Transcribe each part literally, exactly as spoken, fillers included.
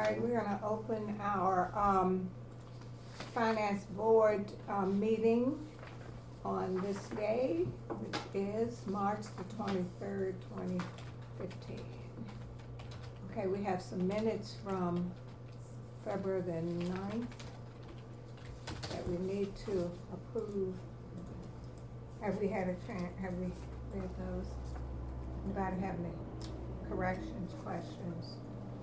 right, we're gonna open our, um, Finance Board, um, meeting on this day, which is March the twenty-third, twenty fifteen. Okay, we have some minutes from February the ninth that we need to approve. Have we had a chance, have we read those? Anybody have any corrections, questions?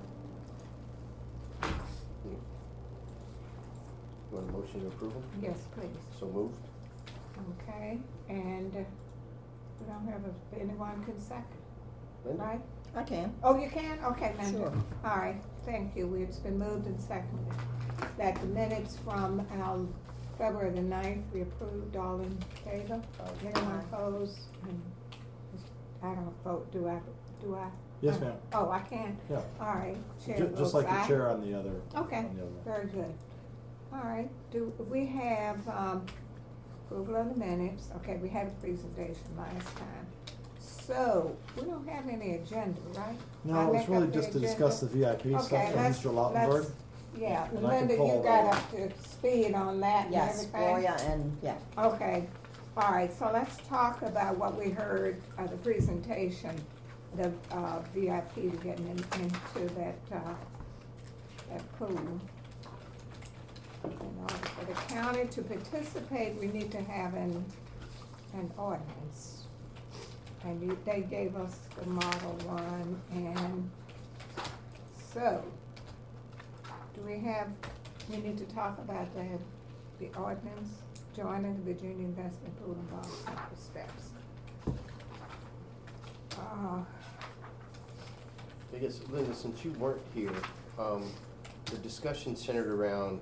You want a motion to approve them? Yes, please. So moved. Okay, and uh, we don't have a, anyone can second, Linda? right? I can. Oh, you can? Okay, Linda. Sure. All right, thank you. It's been moved and seconded that the minutes from our February the ninth we approved, all in favor? Aye. Anyone opposed? And I don't vote, do I, do I? Yes, ma'am. Oh, I can? Yeah. All right, chair Ju- votes Just like aye. the chair on the other. Okay, on the other one. very good. All right, do, we have, um, approval of the minutes. Okay, we had a presentation last time. So, we don't have any agenda, right? I No, make it's really up the just to discuss the agenda? V I P stuff Okay, from let's- Mister Lautenberg. let's- Yeah, And I can Linda, follow you got that. up to speed on that and Yes, everything? Gloria, and, yeah. Okay, all right, so let's talk about what we heard, uh, the presentation, the, uh, V I P getting in, into that, uh, that pool. In order for the county to participate, we need to have an, an ordinance. And you, they gave us the model one, and so, do we have, we need to talk about the, the ordinance, joining the Virginia Investment Pool and Bond Sample Steps. Uh, I guess, Linda, since you weren't here, um, the discussion centered around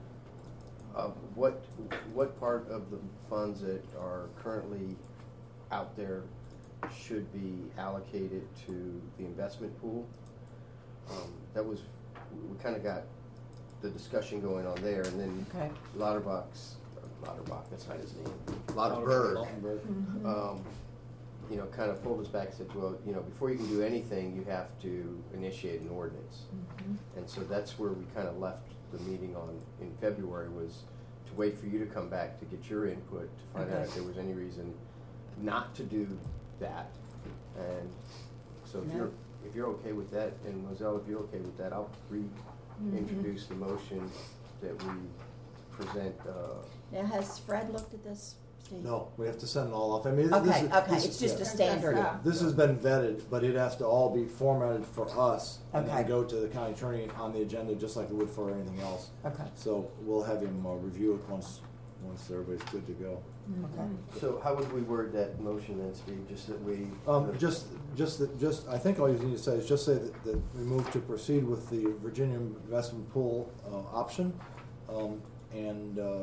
uh, what, what part of the funds that are currently out there should be allocated to the investment pool. Um, that was, we kind of got the discussion going on there, and then Okay. Lauterbach's, Lauterbach, that's not his name, Lauterbach, Lautenberg. mhm. um, you know, kind of pulled us back and said, well, you know, before you can do anything, you have to initiate an ordinance. Mhm. And so that's where we kind of left the meeting on, in February, was to wait for you to come back to get your input, to find out Okay. if there was any reason not to do that. And so if No. you're, if you're okay with that, and Moselle, if you're okay with that, I'll reintroduce the motion that we present, uh, Now, has Fred looked at this, Steve? No, we have to send it all off. I mean, this Okay, is. okay, this it's is- just a yeah. standard. Yeah. This has been vetted, but it has to all be formatted for us. And Okay. then go to the county attorney on the agenda, just like it would for anything else. Okay. So we'll have him uh, review it once, once everybody's good to go. Okay. so how would we word that motion then, Steve, just that we? Um, just, just, that- just, I think all you need to say is just say that, that we move to proceed with the Virginia Investment Pool, uh, option, um, and, uh,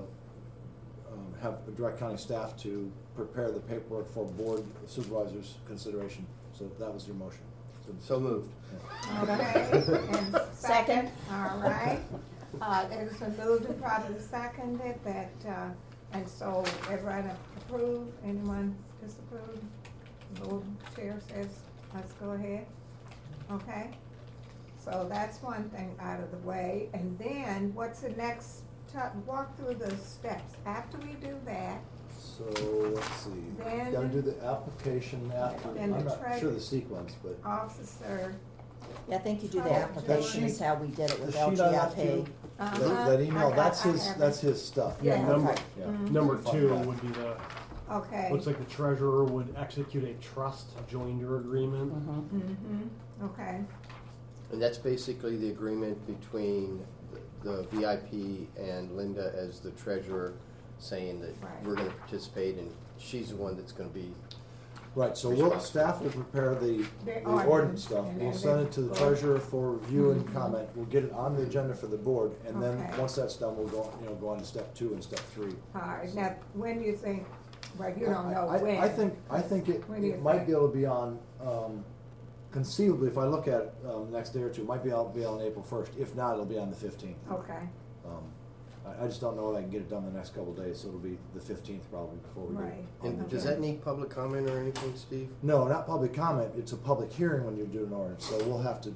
um, have direct county staff to prepare the paperwork for board supervisors' consideration. So that was your motion. So moved. Yeah. Okay, and second, Second. all right. Uh, it has been moved and probably seconded that, uh, and so everyone approve, anyone disapprove? Vote, chair says, let's go ahead, okay? So that's one thing out of the way, and then what's the next, t- walk through the steps. After we do that, So, let's see, Then- gotta do the application after, Then the I'm not treas- sure the sequence, but. officer, Yeah, I think you do Oh, the application is sheet- how we did it The with sheet I left L G I you, P. uh-huh. that, that email, I got- that's I his, have that's it. his stuff. Yeah, Yeah, number, okay. Yeah. Mhm. number Fine, two yeah. would be the, Okay. looks like the treasurer would execute a trust joinder agreement. Mhm. Mm-hmm, okay, And that's basically the agreement between the V I P and Linda as the treasurer, saying that Right. we're gonna participate, and she's the one that's gonna be, Right, so we'll, Responsible. staff will prepare the, The the ordinance, ordinance stuff, and we'll then send the it to the board. treasurer for review and Mhm. comment, we'll get it on the agenda for the board, and then, Okay. once that's done, we'll go, you know, go on to step two and step three. all right, now, when do you think, well, you don't know I- I- when. I think, I think it, When do you it might think? be able to be on, um, conceivably, if I look at it, um, next day or two, it might be, able to be on April first, if not, it'll be on the fifteenth. Okay, Um, I, I just don't know if I can get it done the next couple of days, so it'll be the fifteenth probably before we do it. right. and does Okay. that need public comment or anything, Steve? No, not public comment, it's a public hearing when you do an ordinance, so we'll have to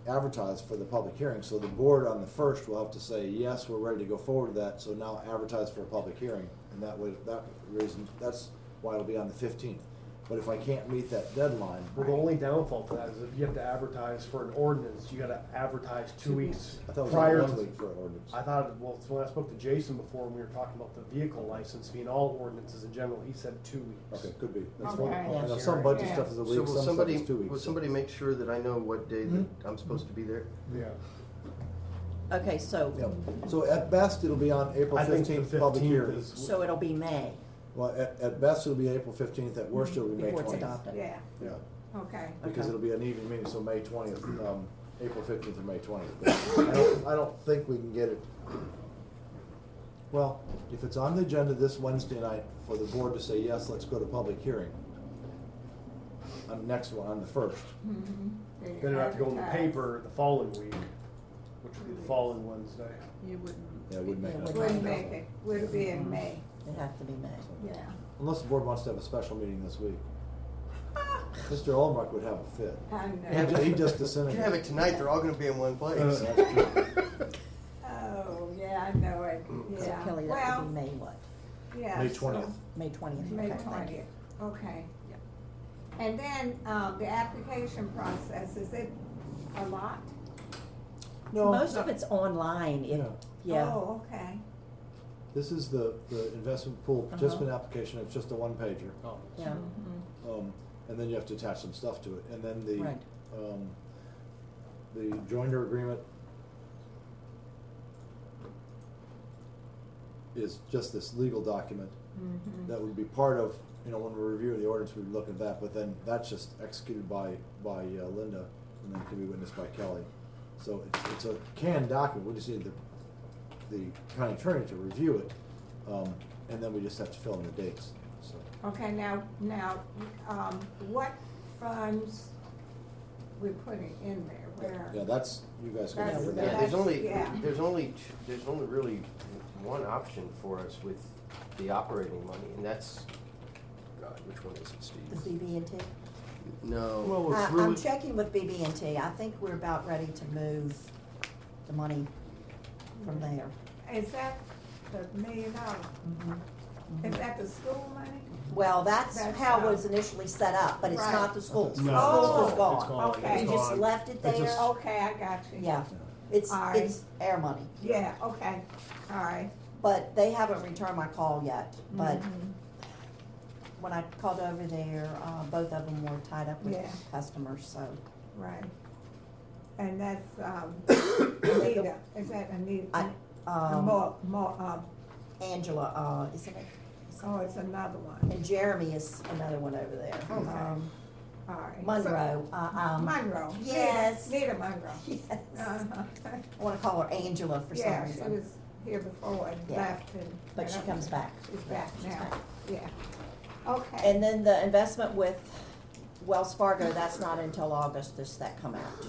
advertise for the public hearing, so the board on the first will have to say, yes, we're ready to go forward with that, so now advertise for a public hearing, and that way, that reason, that's why it'll be on the fifteenth. But if I can't meet that deadline, Well, the only downfall to that is if you have to advertise for an ordinance, you gotta advertise two weeks I thought it was prior one to. week for an ordinance. I thought, well, so when I spoke to Jason before, when we were talking about the vehicle license fee and all ordinances in general, he said two weeks. Okay, could be. That's Okay. one, I know Yeah. some budget Yeah. stuff is a So week, will some stuff somebody, is two weeks. will so- somebody make sure that I know what day that I'm supposed to be there? Yeah. Okay, so, Yeah, so at best, it'll be on April I think the fifteenth, public fifteenth hearing. is. so it'll be May Well, at, at best, it'll be April fifteenth, at worst, it'll be May before it's twentieth. adopted. Yeah, Yeah, okay. because Okay. it'll be an evening meeting, so May twentieth, um, April fifteenth or May twentieth. I don't, I don't think we can get it. Well, if it's on the agenda this Wednesday night for the board to say, yes, let's go to public hearing, on the next one, on the first, Mhm. Then it'd have to go in the Advertise. paper the following week, which would be the following Wednesday. You wouldn't. yeah, it would make Yeah, enough. it Wouldn't make it, would be in May, It'd have to be May. yeah. Unless the board wants to have a special meeting this week. Mister Olmark would have a fit. I He know. ju- He just You can have disintegrated. it tonight, they're all gonna be in one place. Oh, yeah, I know it, So yeah. Kelly, that Well, would be May what? yeah. May so- twentieth. May twentieth, May okay, thank you. twentieth, okay. And then, um, the application process, is it a lot? No, Most of it's online, it, Yeah. yeah, Oh, okay, This is the, the investment pool participant application, it's just a one pager. Oh. yeah, Um, and then you have to attach some stuff to it, and then the, Right. um, the joinder agreement is just this legal document mhm, that would be part of, you know, when we review the ordinance, we look at that, but then that's just executed by, by uh, Linda, and then can be witnessed by Kelly. So it's, it's a canned document, we just need the, the county attorney to review it, um, and then we just have to fill in the dates, so. okay, now, now, um, what funds we're putting in there, where? Yeah, that's, you guys can That's- figure Yeah, that out. there's only, Yeah. there's only, t- there's only really one option for us with the operating money, and that's, God, which one is it, the Steve? B B and T. No. Well, I, it's I'm really, checking with B B and T, I think we're about ready to move the money from there. Is that the million dollar, Mhm. is that the school money? Well, that's That's how it how- was initially set up, but it's Right. not the schools. The No, schools it's was gone. gone. Okay. We It's just gone. left it It's there, just- Okay, I got you. yeah, it's, All right. it's air money. Yeah, okay, all right. But they haven't returned my call yet, but Mhm. when I called over there, uh, both of them were tied up with Yeah. customers, so. Right. And that's, um, Anita, is that Anita? I, Uh, um, More, more, um, Angela, uh, isn't it? oh, it's another one. And Jeremy is another one over there. Okay. Um, All right. Monroe, uh, So- um. Monroe. Nita- Yes. Nita Monroe. Yes. Uh-huh. I wanna call her Angela for some Yeah, she reason. was here before and Yeah. left and. But she comes back. She's back She's now, back. yeah. Okay. And then the investment with Wells Fargo, that's not until August, does that come out?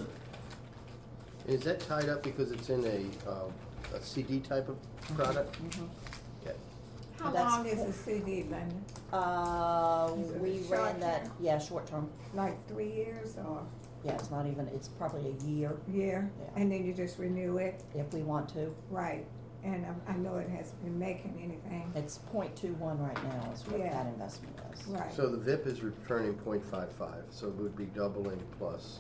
Is that tied up because it's in a, um, a C D type of product? Mhm. Okay. How that's long is cool. the C D, Linda? Uh, Is it we short ran that, term? yeah, short term, Like three years or yeah, it's not even, it's probably a year year? Yeah. And then you just renew it? if we want to. Right. And um, I know it hasn't been making anything. It's point two one right now is what Yeah. that investment is. Right. So the V I P is returning point five five, so it would be doubling plus.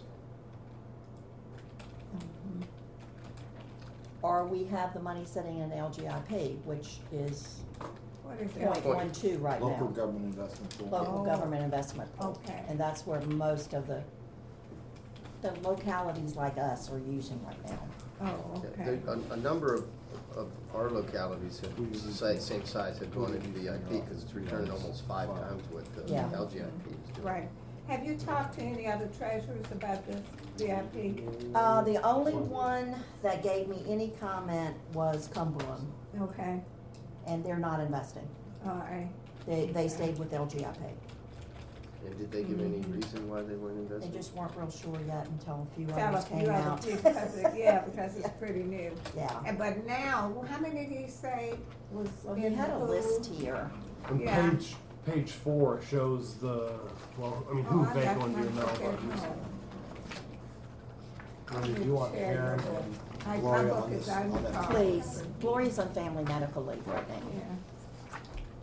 Mhm. Or we have the money sitting in L G I P, which is What is point it? one two right now. Local government investment pool. Local Oh. government investment pool. Okay. And that's where most of the, the localities like us are using right now. Oh, Yeah, okay. there- A, a number of, of our localities have, say, same size, have gone into V I P because it's returned almost five times what the Yeah. L G I P is doing. Right. Have you talked to any other treasurers about this V I P? Uh, the only one that gave me any comment was Cumberland, Okay, and they're not investing. all right. They, they stayed with L G I P. And did they give any Mhm. reason why they weren't They investing? just weren't real sure yet until a few Tell others us, came you out. have, because it, yeah, because it's pretty new. Yeah. And, but now, well, how many did he say was Well, in he the had a pool? list here. on Yeah. page, page four shows the, well, I mean, Oh, who I they got go into your mine right there. mailbox. Wendy, do you want Share your Aaron book. and I- my Gloria book on is this? on on the that? car. Please, Gloria's on family medical leave right now. Yeah.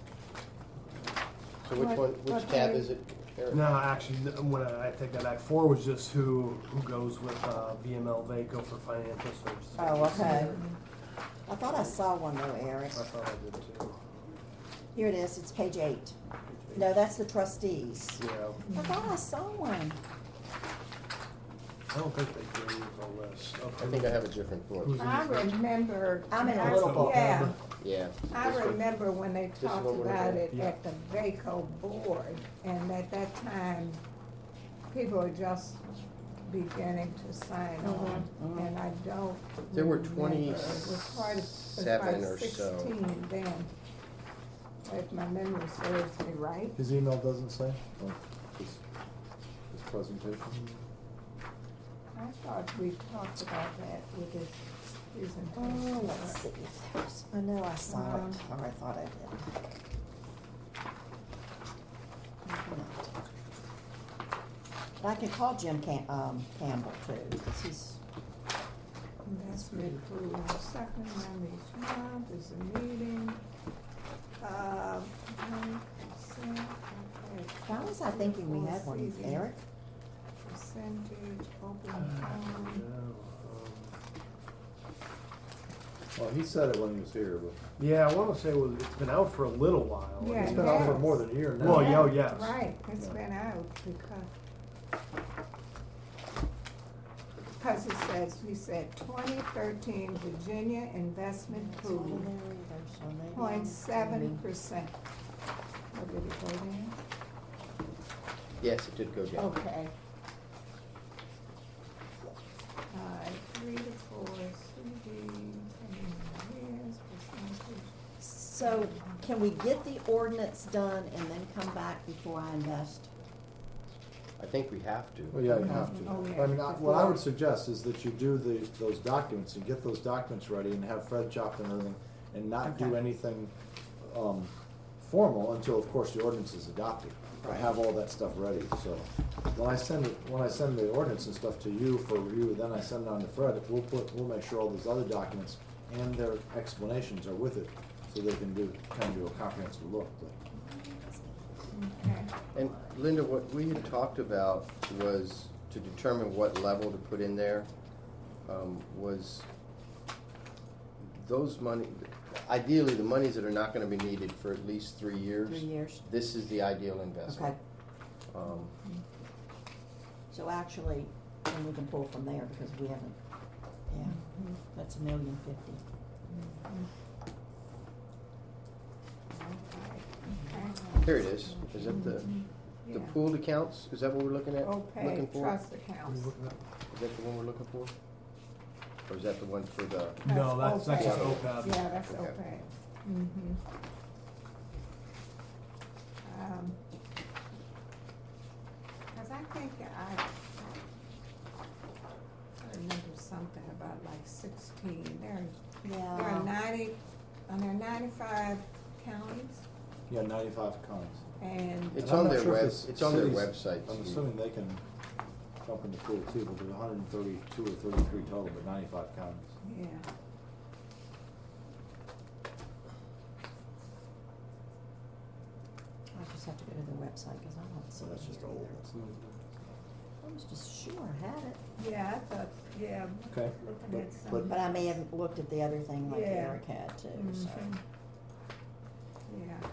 So which What- one, what which tab page? is it, Eric? No, actually, n- when I I take that back, four was just who, who goes with, uh, V M L Vaco for financial services. Oh, okay. I thought I saw one though, Eric. I thought I did too. Here it is, it's page eight. No, that's the trustees. Yeah, I thought I saw one. I don't think they gave a list. I think I have a different book. Who's in I the first? remember. I'm in a I- little book. Yeah, Yeah. I this one. remember when they This is talked what we're about looking it at. Yeah. at the VACO board, and at that time, people were just beginning to sign on, Mhm, mhm. and I don't There were remember. It was quite a- it was twenty-seven like or so. sixteen then, if my memory serves me right. His email doesn't say, or his, his presentation? I thought we talked about that with this presentation. Oh, let's see. There's- I know I saw Um, it, or I thought I did. Maybe not. But I can call Jim Cam- um, Campbell too, because he's, Investment pool, second one each month is a meeting. Uh, one percent, okay. why was I thinking we had one, Receiving Eric? Percentage, open Yeah, phone. um, Well, he said it when he was here, but Yeah, I wanna say it was, it's been out for a little while. Yeah, it's it been out for has. more than a year now. Well, yeah, oh, yes. Right, it's Yeah. been out because, because it says, he said twenty thirteen Virginia Investment Pool, There's so many. point seven percent. Oh, did it go down? Yes, it did go down. Okay. Alright, three to four, C D, ten years, percentage. So, can we get the ordinance done and then come back before I invest? I think we have to. Well, yeah, you have Oh, to. yeah. I mean, I- what I would suggest is that you do the, those documents, and get those documents ready, and have Fred chop and everything, and not do Okay. anything, um, formal until, of course, the ordinance is adopted. But have all that stuff ready, so. When I send it, when I send the ordinance and stuff to you for review, then I send it on to Fred, we'll put, we'll make sure all these other documents and their explanations are with it, so they can do, kind of do a comprehensive look, but. Okay. And Linda, what we had talked about was to determine what level to put in there, um, was those money, ideally, the monies that are not gonna be needed for at least three years. Three years? This is the ideal Okay, investment. Um, so actually, then we can pull from there because we haven't, yeah, that's a million fifty. Okay. Here it is. Is that the, the Yeah. pooled accounts? Is that what we're looking at? Okay, Looking for? trust Are you accounts. looking at- Is that the one we're looking for? Or is that the one for the? No, that's, that's just OPEB. OPEB. Yeah, that's Okay. okay. Mm-hmm. Um, cause I think I, I remember something about like sixteen, there, there are Yeah, ninety, are there ninety-five counties? Yeah, ninety-five counties. And, It's And I'm on not their sure if web, the it's on their cities- website. I'm Steve. assuming they can jump in the pool too, but there's hundred and thirty-two or thirty-three total, but ninety-five counties. yeah. I just have to go to their website because I don't see So it that's just here old. either. I was just sure I had it, Yeah, I thought, yeah, Okay, looking but- at some. but- but I may have looked at the other thing like Yeah. Eric had too, so. Mhm. Yeah.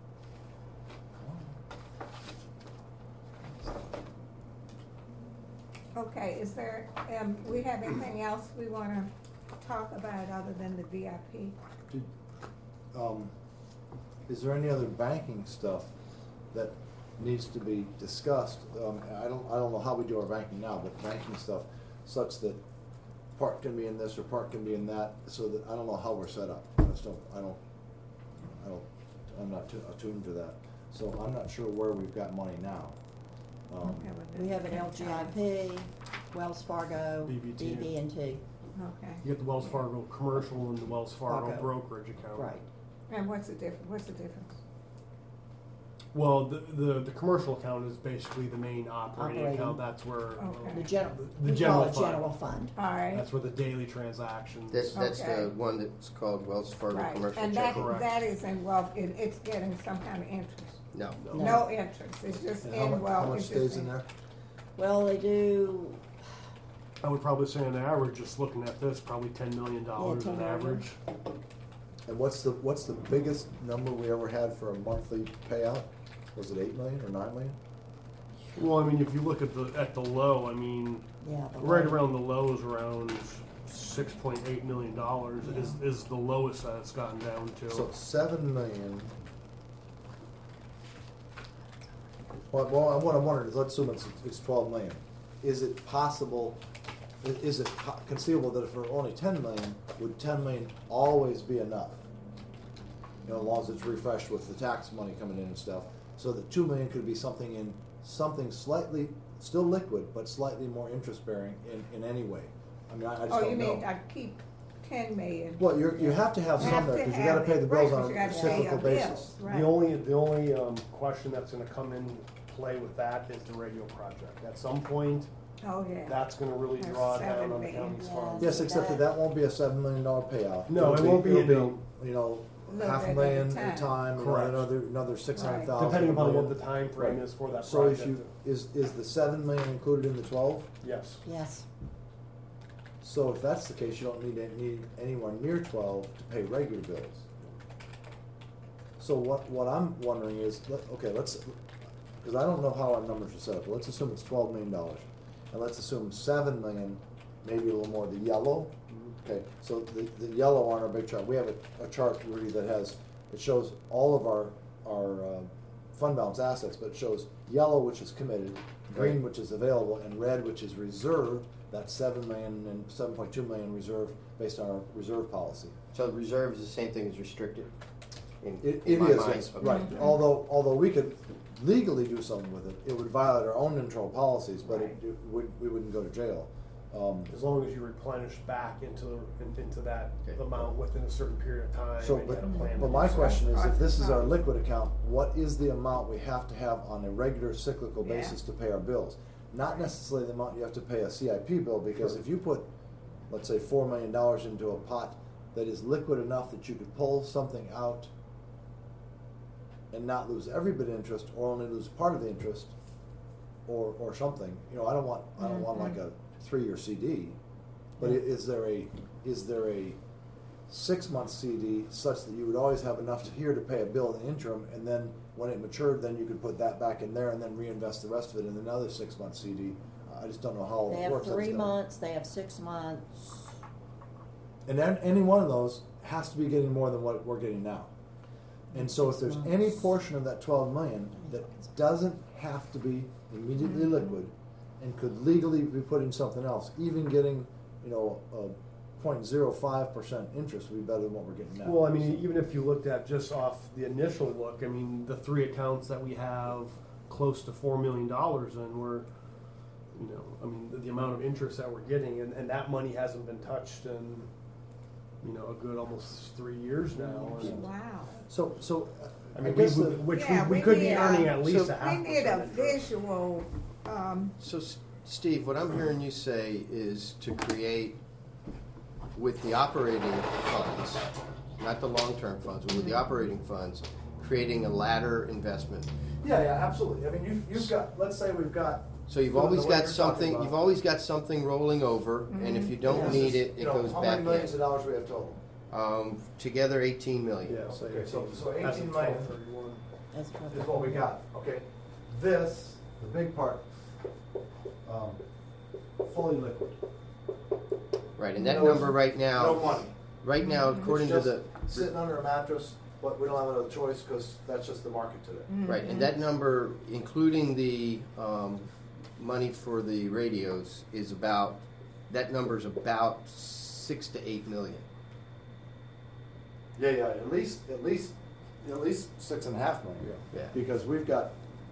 Okay, is there, um, we have anything else we wanna talk about other than the V I P? Did, um, is there any other banking stuff that needs to be discussed? Um, I don't, I don't know how we do our banking now, but banking stuff such that part can be in this or part can be in that, so that, I don't know how we're set up. I just don't, I don't, I don't, I'm not tu- attuned to that. So I'm not sure where we've got money now. Um, Okay, well, We then have an we L can G try. I P, Wells Fargo, B B T. B B and T, Okay, You get the Wells Fargo commercial and the Wells Fargo Fargo. brokerage account. right. and what's the diff, what's the difference? Well, the, the, the commercial account is basically the main operating Operating. account, that's where. Okay. The general, The we general call it fund. general fund. All right. That's where the daily transactions. That, that's Okay. the one that's called Wells Fargo Right, Commercial and Check. that, Correct. that is in wealth, it, it's getting some kind of interest. No. No. No interest, it's just And how in much, wealth. how much it's just stays in there? Well, they do, I would probably say on average, just looking at this, probably ten million dollars Yeah, on ten million. average. And what's the, what's the biggest number we ever had for a monthly payout? Was it eight million or nine million? Well, I mean, if you look at the, at the low, I mean, yeah. the right low. around the low is around six point eight million dollars is, is the lowest that it's gotten down to. So seven million. Well, well, what I'm wondering is, let's assume it's, it's twelve million. Is it possible, i- is it po- conceivable that if we're only ten million, would ten million always be enough? You know, as long as it's refreshed with the tax money coming in and stuff, so that two million could be something in, something slightly, still liquid, but slightly more interest bearing in, in any way. I mean, I, I just Oh, don't you know. mean, I keep ten million? Well, you're, you have to have You some have there, to because you have gotta pay it, the right, bills 'cause on you a gotta pay cyclical your basis. bills, right. The only, the only, um, question that's gonna come in play with that is the radio project. At some point, Oh, yeah. that's gonna really That's draw seven down on the million. county's Yeah. funds. Yes, except that that won't be a seven million dollar payout. No, It'll it won't be, it'll no. You know, Little half a bit at a million at a time. time, you know, Correct. another, another six hundred thousand. Depending upon what the time frame is for that So if project. you, is, is the seven million included in the twelve? Yes. Yes, So if that's the case, you don't need, any- need anywhere near twelve to pay regular bills. So what, what I'm wondering is, let- okay, let's, because I don't know how our numbers are set up, but let's assume it's twelve million dollars. And let's assume seven million, maybe a little more, the yellow. Okay, so the, the yellow on our big chart, we have a, a chart, Rudy, that has, it shows all of our, our, uh, fund balance assets, but it shows yellow, which is committed, green, Right. which is available, and red, which is reserved, that's seven million and seven point two million reserve based on our reserve policy. So the reserve is the same thing as restricted? In, It, in it my is, mind? yes, Okay. right, although, although we could legally do something with it, it would violate our own internal policies, but it, Right. it would, we wouldn't go to jail. Um, As long as you replenish back into, the in- into that Okay. amount within a certain period of time. So, and you but, had a plan but to my do so. question is, if this is our Right. liquid account, what is the amount we have to have on a regular cyclical Yeah. basis to pay our bills? Not necessarily the amount you have to pay a C I P bill, because Sure. if you put, let's say, four million dollars into a pot that is liquid enough that you could pull something out and not lose every bit of interest, or only lose part of the interest, or, or something, you know, I don't want, I don't want like a three-year C D, but i- is there a, is there a six-month C D such that you would always have enough to here to pay a bill in the interim, and then when it matured, then you could put that back in there and then reinvest the rest of it in another six-month C D? I just don't know how they it have works. That's three gonna- months, they have six months, And then any one of those has to be getting more than what we're getting now. And so if there's any portion of that twelve million that doesn't have to be immediately liquid and could legally be put in something else, even getting, you know, a point zero five percent interest would be better than what we're getting now. Well, I mean, even if you looked at just off the initial look, I mean, the three accounts that we have close to four million dollars in, we're, you know, I mean, the, the amount of interest that we're getting, and, and that money hasn't been touched in, you know, a good almost three years now. And, Wow. So, so, uh, I I mean, we, guess we, the, which Yeah, we, we we could be need, uh, earning at least so a half We need a percent interest. visual, um, So, S- Steve, what I'm hearing you say is to create, with the operating funds, not the long-term funds, but with the operating funds, creating a ladder investment. yeah, yeah, absolutely. I mean, you've, you've got, let's say we've got. So you've the always way got you're talking something, about- you've always got something rolling over, and if you don't Yes, need it, you it know, goes How back many millions of in. dollars we have total? Um, together eighteen million. Yeah, so Okay, so- so as of eighteen million. twelve thirty-one. that's Is what we got, okay? This, the big part, um, fully liquid. Right, and that No- number right now. No money. Right now, according to It's the, just sitting under a mattress, but we don't have another choice because that's just the market today. right, and that number, including the, um, money for the radios, is about, that number's about six to eight million. Yeah, yeah, at least, at least, at least six and a half million. Yeah. Because we've got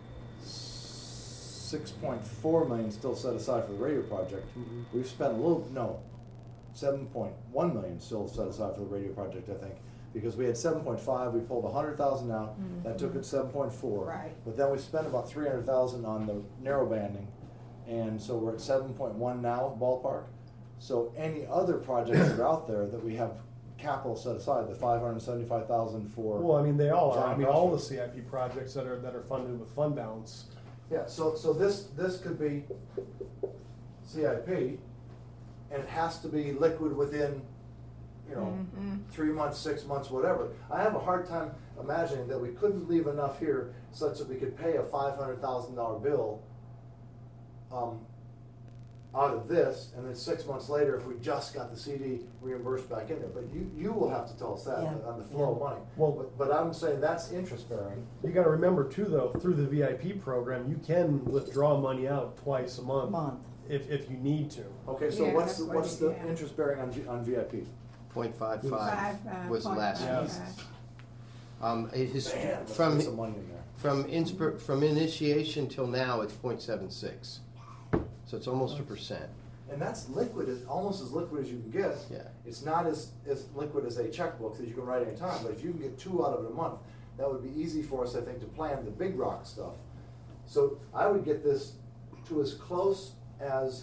six point four million still set aside for the radio project. Mhm. We've spent a little, no, seven point one million still set aside for the radio project, I think. because we had seven point five, we pulled a hundred thousand out, that took it to seven point four. Right. But then we spent about three hundred thousand on the narrow banding, and so we're at seven point one now, ballpark. So any other projects that are out there that we have capital set aside, the five hundred seventy-five thousand for. Well, I mean, they all are. I Giant mean, all the Crossroads. C I P projects that are, that are funded with fund balance. Yeah, so, so this, this could be C I P, and it has to be liquid within, you know, Mhm. three months, six months, whatever. I have a hard time imagining that we couldn't leave enough here such that we could pay a five hundred thousand dollar bill, um, out of this, and then six months later, if we just got the C D reimbursed back in there. But you, you will have to tell us that Yeah. on the flow of Yeah. money. Well- But, but I'm saying that's interest bearing. You gotta remember too, though, through the V I P program, you can withdraw money out twice a month. Month. If, if you need to. Okay, so Yeah, what's, that's the- what what's it- the yeah. interest bearing on, G- on V I P? Point five Five, five uh, was point last five year. Yes. five. Um, it is, Man, let's from, put some money in there. from inspir, from initiation till now, it's point seven six. So it's almost a percent. And that's liquid, as almost as liquid as you can get. Yeah. It's not as, as liquid as a checkbook that you can write any time, but if you can get two out of it a month, that would be easy for us, I think, to plan the big rock stuff. So I would get this to as close as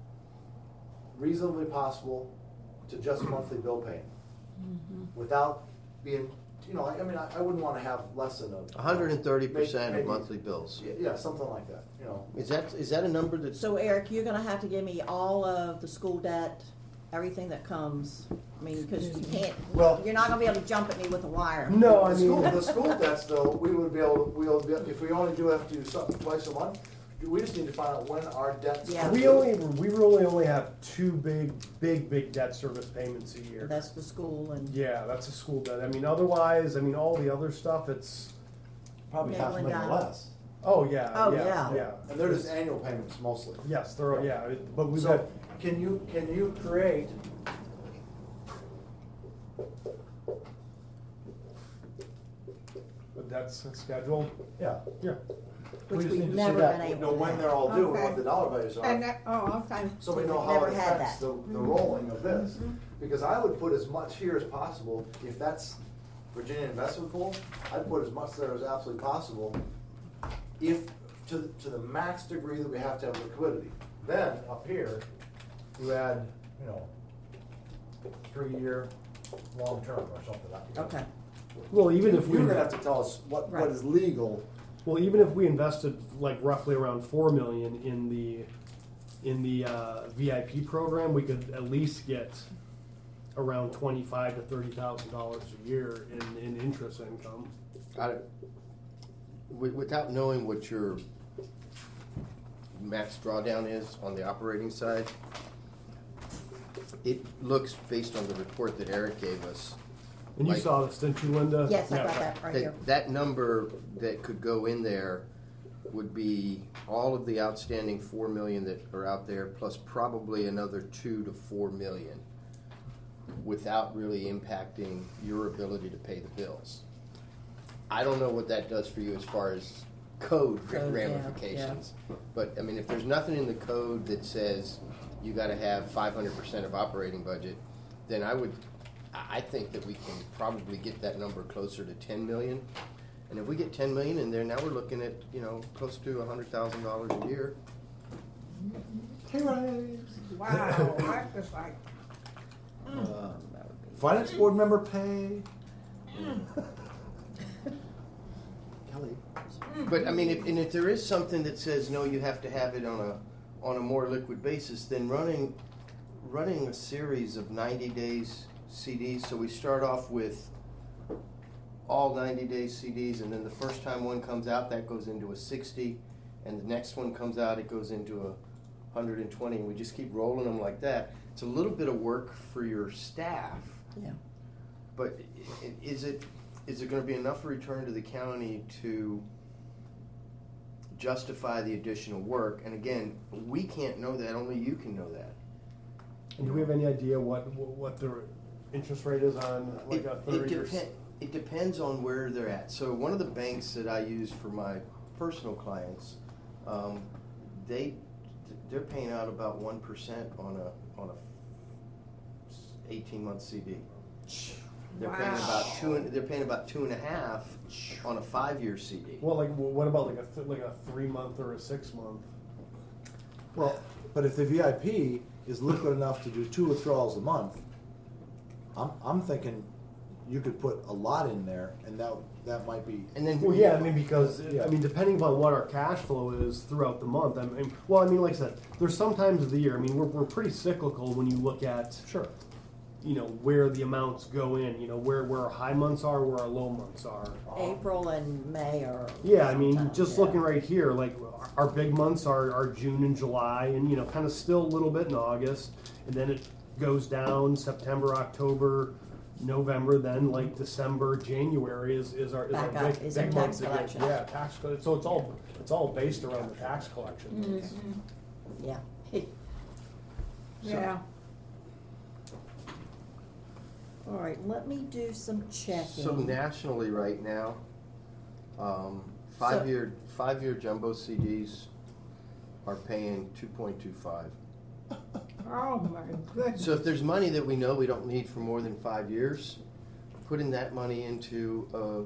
reasonably possible to just monthly bill paying. Without being, you know, I I mean, I, I wouldn't wanna have less than a. hundred and thirty percent Maybe- of monthly bills. Yeah, yeah, something like that, you know. Is that, is that a number that's, So Eric, you're gonna have to give me all of the school debt, everything that comes, I mean, cause you can't, Well- you're not gonna be able to jump at me with a wire. No, I The school, mean, the school debts though, we would be able, we'll be, if we only do have to do something twice a month, we just need to find out when our debts. Yeah. come we due. only, we really only have two big, big, big debt service payments a year. That's the school and, Yeah, that's a school debt. I mean, otherwise, I mean, all the other stuff, it's, Probably half a Middle and million down. less. oh, yeah, Oh, yeah, yeah. yeah. And they're just annual payments mostly. Yes, they're, yeah, it- but we've So, got, can you, can you create? the debt's scheduled, Yeah. yeah. We which just we've need to see never that, been able know to when have. they're all due and Okay. what the dollar values And are. that, oh, okay. So we know We've how never it had affects that. the, the rolling of this. Because I would put as much here as possible, if that's Virginia Investment Pool, I'd put as much there as absolutely possible. If, to, to the max degree that we have to have liquidity. Then, up here, you add, you know, three-year, long-term or something like that. okay, Well, even if we, You're gonna have to tell us what, what Right. is legal. well, even if we invested like roughly around four million in the, in the, uh, V I P program, we could at least get around twenty-five to thirty thousand dollars a year in, in interest income. I, wi- without knowing what your max drawdown is on the operating side, it looks, based on the report that Eric gave us, And you Like- saw this, didn't you, Linda? yes, I Yeah. got that right here. that, that number that could go in there would be all of the outstanding four million that are out there, plus probably another two to four million, without really impacting your ability to pay the bills. I don't know what that does for you as far as code Code, yeah, ramifications. But, I mean, if there's nothing in the code that says you gotta have five hundred percent of operating budget, then I would, I I think that we can probably get that number closer to ten million. And if we get ten million in there, now we're looking at, you know, close to a hundred thousand dollars a year. Pay raise. Wow, that was like, Uh, Finance board member pay. Kelly. But, I mean, if, and if there is something that says, no, you have to have it on a, on a more liquid basis, then running, running a series of ninety days C Ds, so we start off with all ninety days C Ds, and then the first time one comes out, that goes into a sixty, and the next one comes out, it goes into a hundred and twenty, and we just keep rolling them like that. It's a little bit of work for your staff, Yeah, but i- i- is it, is it gonna be enough return to the county to justify the additional work? And again, we can't know that, only you can know that. And do we have any idea what, what the interest rate is on like It, a it thirty or? depen- it depends on where they're at. So one of the banks that I use for my personal clients, um, they, they're paying out about one percent on a, on a eighteen month C D. They're paying Wow. about two, and they're paying about two and a half on a five-year C D. Well, like, well, what about like a, th- like a three month or a six month? Well, but if the V I P is liquid enough to do two withdrawals a month, I'm, I'm thinking you could put a lot in there, and that, that might be. And then, Well, yeah, I mean, because, Yeah. I mean, depending upon what our cash flow is throughout the month, I mean, well, I mean, like I said, there's some times of the year, I mean, we're, we're pretty cyclical when you look at, Sure. you know, where the amounts go in, you know, where, where our high months are, where our low months are. April and May are. Yeah, I mean, sometimes, just yeah. looking right here, like, our big months are, are June and July, and, you know, kind of still a little bit in August, and then it goes down September, October, November, then like December, January is, is our, is our Back up, big, is our big tax months that get- collection. Yeah, tax, co- so it's all, it's all based around the tax collection. Mm-hmm. Yeah. Yeah, All right, let me do some checking. so nationally right now, um, five-year, five-year jumbo C Ds are paying two point two five. oh my goodness. So if there's money that we know we don't need for more than five years, putting that money into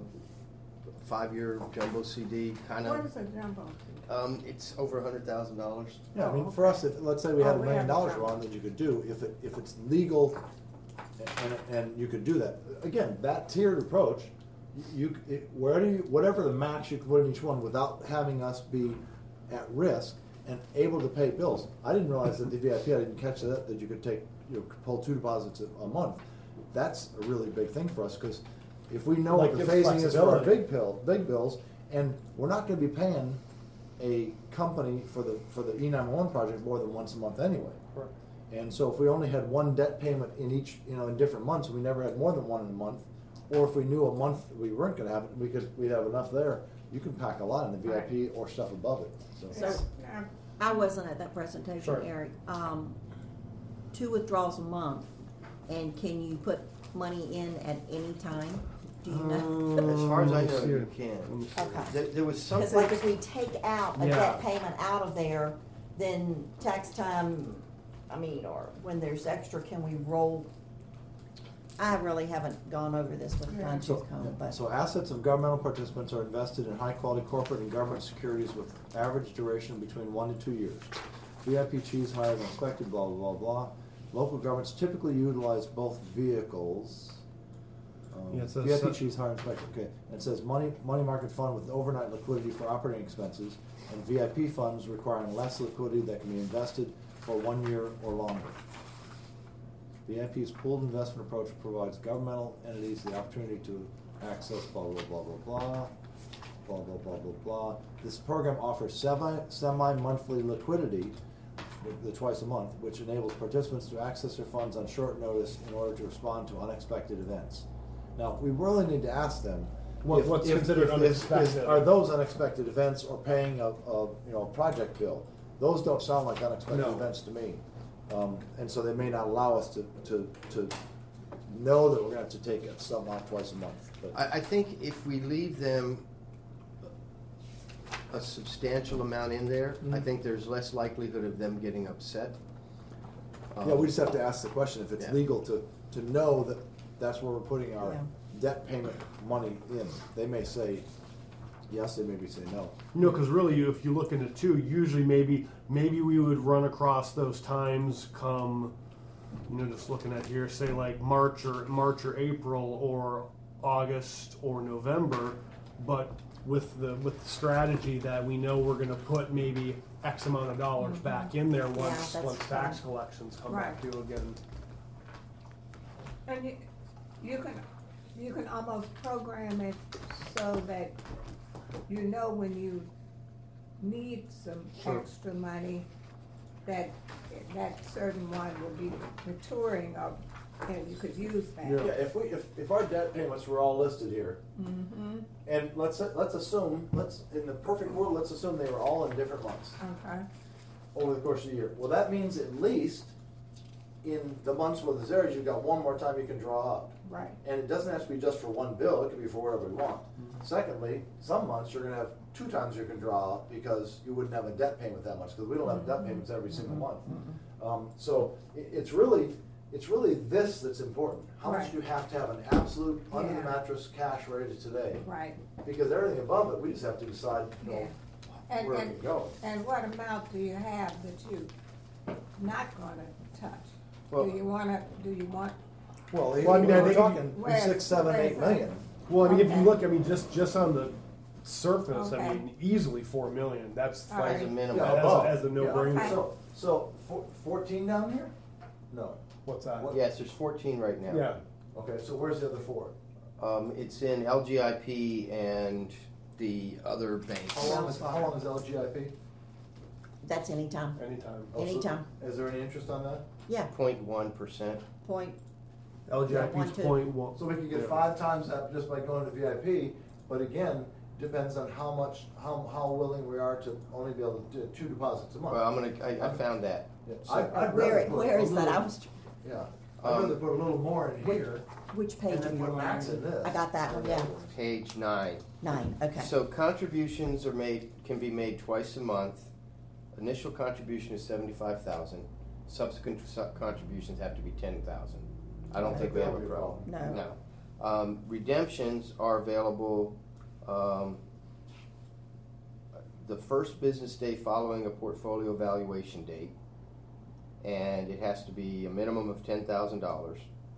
a five-year jumbo C D, kind What of, is a jumbo? um, it's over a hundred thousand dollars. Yeah, I Oh, mean, okay. for us, if, let's say we had Oh, a we million have dollars, some. Ron, that you could do, if it, if it's legal, and, and you could do that. Again, that tiered approach, you, it, wherever you, whatever the max you could put in each one without having us be at risk and able to pay bills. I didn't realize that the V I P, I didn't catch that, that you could take, you know, pull two deposits a, a month. That's a really big thing for us, because if we know Like, what the gives phasing is for our flexibility. big bill, big bills, and we're not gonna be paying a company for the, for the E nine one one project more than once a month anyway. Correct. And so if we only had one debt payment in each, you know, in different months, we never had more than one in a month, or if we knew a month we weren't gonna have it, we could, we'd have enough there, you can pack a lot in the V I P or stuff above it, so. So- Yeah. I wasn't at that presentation, Sure. Eric. Um, two withdrawals a month, and can you put money in at any time? Do you know? As far as I Um, know, let's you see. Let me can. see. Okay. There, there was Because something. like if we take out a Yeah. debt payment out of there, then tax time, I mean, or when there's extra, can we roll? I really haven't gone over this with Yeah. fine So, tooth comb, but. so assets of governmental participants are invested in high-quality corporate and government securities with average duration between one to two years. V I P cheese higher than expected, blah, blah, blah, blah. Local governments typically utilize both vehicles. Um, Yeah, it says- V I P cheese higher than expected, okay. And it says money, money market fund with overnight liquidity for operating expenses, and V I P funds requiring less liquidity that can be invested for one year or longer. V I P's pooled investment approach provides governmental entities the opportunity to access blah, blah, blah, blah, blah, blah, blah, blah, blah, blah. This program offers semi, semi-monthly liquidity, the, the twice a month, which enables participants to access their funds on short notice in order to respond to unexpected events. Now, we really need to ask them. What- if- what's if- considered if- is- is- unexpected? Are those unexpected events or paying a, a, you know, a project bill? Those don't sound like unexpected No. events to me. Um, and so they may not allow us to, to, to know that we're gonna have to take some out twice a month, but. I, I think if we leave them a substantial amount in there, I Mhm. think there's less likelihood of them getting upset. Yeah, we Um, just have to ask the question if it's Yeah. legal to, to know that that's where we're putting our Yeah. debt payment money in. They may say yes, they maybe say no. You know, because really, you, if you look into two, usually maybe maybe we would run across those times come, you know, just looking at here, say like March or March or April or August or November, but with the with the strategy that we know we're going to put maybe X amount of dollars back in there once that's once tax fine. collections come back Right. to again. And you, you can, you can almost program it so that you know when you need some Sure. extra money, that, that certain one will be maturing of, and you could use that. Yeah. Yeah, if we, if, if our debt payments were all listed here, Mm-hmm, and let's, let's assume, let's, in the perfect world, let's assume they were all in different months okay, over the course of the year. Well, that means at least in the months where the zeros, you've got one more time you can draw up. right, And it doesn't have to be just for one bill, it could be for whatever we want. Secondly, some months you're gonna have two times you can draw out because you wouldn't have a debt payment that much, because we don't have debt payments every single month. Um, so i it's really, it's really this that's important. How much Right. do you have to have an absolute under the Yeah. mattress cash ready today? Right, Because everything above it, we just have to decide, you yeah. know, And, where it and, can go. and what amount do you have that you not gonna touch? Well- Do you wanna, do you want, Well, Well, I mean, I we're think- talking Where's- six, seven, eight where's million. Well, I mean, if you Okay. look, I mean, just, just on the surface, I Okay. mean, easily four million, that's All like, As a right. minimum. Yeah, as above. a, as a no-brainer. Okay. So, so four- fourteen down here? No. What's that? What- Yes, there's fourteen right now. Yeah, Okay, so where's the other four? Um, it's in L G I P and the other banks. How long is, how long is L G I P? That's anytime, anytime. Oh, so Anytime. Is there any interest on that? yeah, Point one percent. point, L G I Yeah, one, P's two. point one. So we could Yeah. get five times that just by going to V I P, but again, depends on how much, how, how willing we are to only be able to do two deposits a month. Well, I'm gonna, I, I found that. Yeah, So- I'd- I'd where, rather put where a is that? I little- was, Yeah, I'd Um, rather put a little more in here, which page and are then you put max in on? this. I got that one, yeah, Page nine. nine, okay. So contributions are made, can be made twice a month. Initial contribution is seventy-five thousand. Subsequent su- contributions have to be ten thousand. I don't I think think we have a that'll be a problem. problem. No. No. Um, redemptions are available, um, the first business day following a portfolio valuation date. And it has to be a minimum of ten thousand dollars.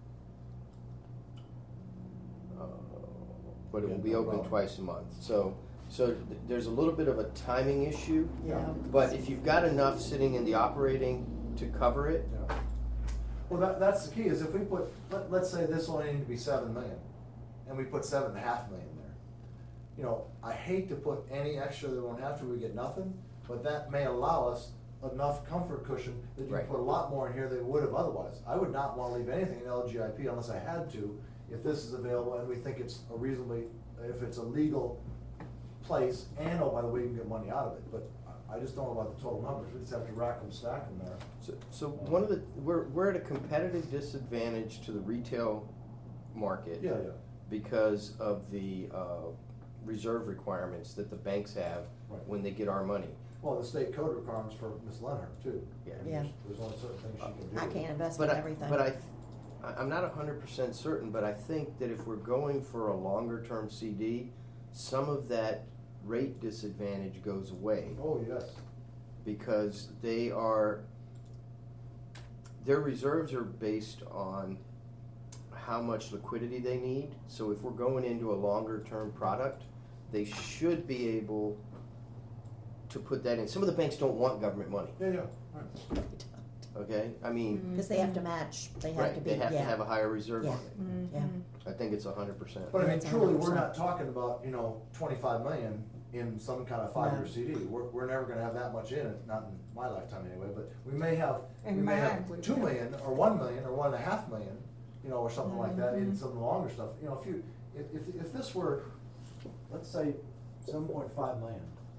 Uh, But it will Yeah, be no open problem. twice a month. So, so th- there's a little bit of a timing issue. Yeah. But if you've got enough sitting in the operating to cover it, Yeah. Well, that, that's the key, is if we put, let, let's say this only needed to be seven million, and we put seven and a half million there. You know, I hate to put any extra that we won't have to, we get nothing, but that may allow us enough comfort cushion that you can Right. put a lot more in here than we would have otherwise. I would not wanna leave anything in L G I P unless I had to, if this is available and we think it's a reasonably, if it's a legal place, and oh, by the way, you can get money out of it, but I- I just don't know about the total numbers, we just have to rack them, stack them there. so, so one of the, we're, we're at a competitive disadvantage to the retail market. Yeah, yeah. Because of the, uh, reserve requirements that the banks have Right. when they get our money. Well, the state code requirements for Miss Leonard too. Yeah. Yeah. There's, there's only certain things she can do. I can't invest But in I, everything. but I, th- I- I'm not a hundred percent certain, but I think that if we're going for a longer term C D, some of that rate disadvantage goes away. Oh, yes. Because they are, their reserves are based on how much liquidity they need. So if we're going into a longer term product, they should be able to put that in. Some of the banks don't want government money, Yeah, yeah, right. okay? I mean, Because they have to match, they have to right, be, they have to yeah, have a higher reserve Yeah. on it. Mhm. yeah. I think it's a hundred percent. But I mean, That's truly, we're one hundred not percent. talking about, you know, twenty-five million in some kind of five-year No. C D. We're, we're never gonna have that much in it, not in my lifetime anyway, but we may have, we In may mine, have we two will. million, or one million, or one and a half million, you know, or something like that in Mhm. some of the longer stuff. You know, if you, if, if, if this were, let's say, seven point five million,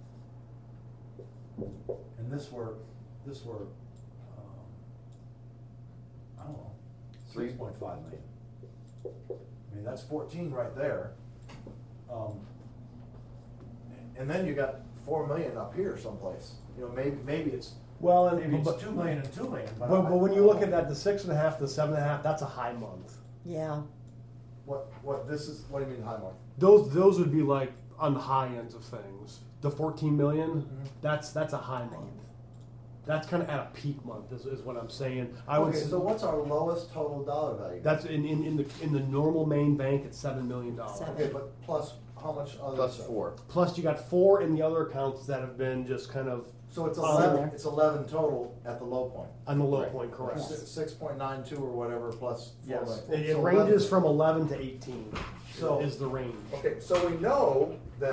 and this were, this were, um, I don't know, Three. six point five million. I mean, that's fourteen right there. Um, and then you got four million up here someplace. You know, maybe, maybe it's, Well, and, maybe but, it's two million and two million, but. but, I- but when you look at that, the six and a half, the seven and a half, that's a high month. Yeah, What, what, this is, what do you mean high mark? Those, those would be like on the high ends of things. The fourteen million, Mhm. that's, that's a high month. That's kind of at a peak month is, is what I'm saying. I would, Okay, s- so what's our lowest total dollar value? that's in, in, in the, in the normal main bank, it's seven million dollars. Seven. Okay, but plus how much other Plus stuff? four. Plus you got four in the other accounts that have been just kind of So it's Um, eleven, it's eleven total at the low point. on the low Right. point, correct? Six point nine two or whatever plus four Yes, million. it, it So ranges eleven. from eleven to eighteen, So- is the range. Okay, so we know that,